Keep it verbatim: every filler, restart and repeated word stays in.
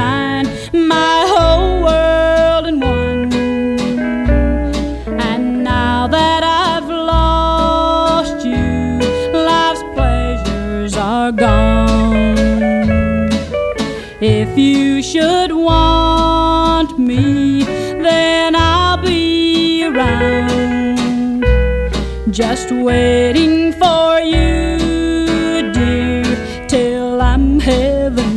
sunshine, my whole world in one. And now that I've lost you, life's pleasures are gone. If you should want me, then I'll be around, just waiting for you, dear, till I'm heaven